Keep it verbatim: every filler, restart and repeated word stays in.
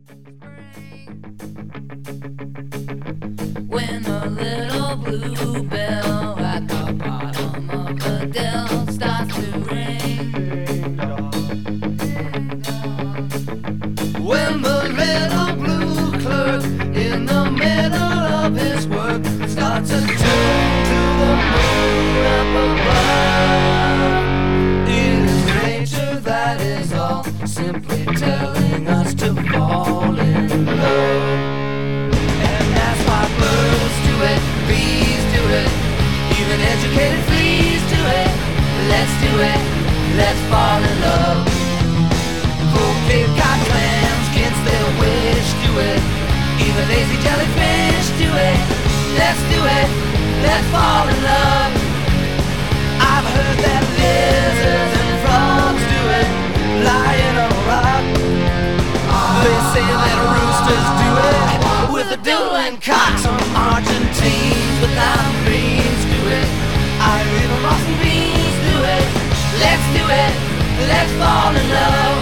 When a little bluebell at the bottom of the dell starts to ring, when the little blue clerk in the middle of his work starts to tune to the moon up above, it is nature that is all simply telling us to fall in love. Bees do it, even educated fleas do it. Let's do it, let's fall in love. Cold Cape Cod clams against their wish do it, even lazy jellyfish do it. Let's do it, let's fall in love. I've heard that lizards and frogs do it, lying on a rock. They say that roosters do it with a doodle and cocks. Some Argentines without beans do it, Irish Boston beans do it. Let's do it, let's fall in love.